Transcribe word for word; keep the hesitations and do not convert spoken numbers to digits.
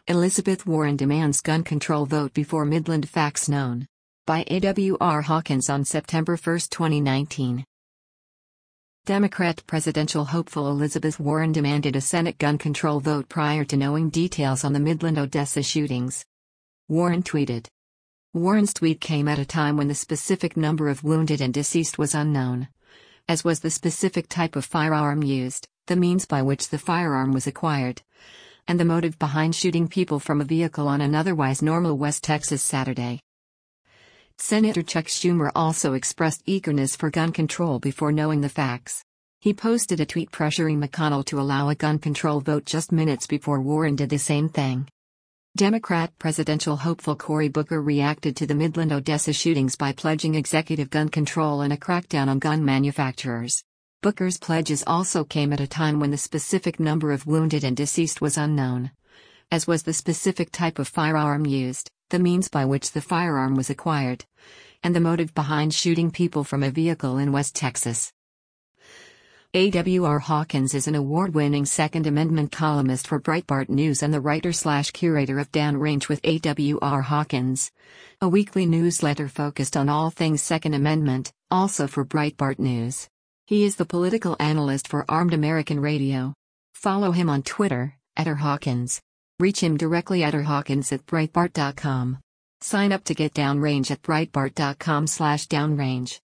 Elizabeth Warren demands gun control vote before Midland facts known. By A W R Hawkins on September first, twenty nineteen. Democrat presidential hopeful Elizabeth Warren demanded a Senate gun control vote prior to knowing details on the Midland Odessa shootings. Warren tweeted. Warren's tweet came at a time when the specific number of wounded and deceased was unknown, as was the specific type of firearm used, the means by which the firearm was acquired, and the motive behind shooting people from a vehicle on an otherwise normal West Texas Saturday. Senator Chuck Schumer also expressed eagerness for gun control before knowing the facts. He posted a tweet pressuring McConnell to allow a gun control vote just minutes before Warren did the same thing. Democrat presidential hopeful Cory Booker reacted to the Midland Odessa shootings by pledging executive gun control and a crackdown on gun manufacturers. Booker's pledges also came at a time when the specific number of wounded and deceased was unknown, as was the specific type of firearm used, the means by which the firearm was acquired, and the motive behind shooting people from a vehicle in West Texas. A W R Hawkins is an award-winning Second Amendment columnist for Breitbart News and the writer-slash-curator of Downrange with A W R Hawkins, a weekly newsletter focused on all things Second Amendment, also for Breitbart News. He is the political analyst for Armed American Radio. Follow him on Twitter, at rhawkins. Reach him directly at rhawkins at breitbart dot com. Sign up to get Downrange at breitbart dot com slash downrange.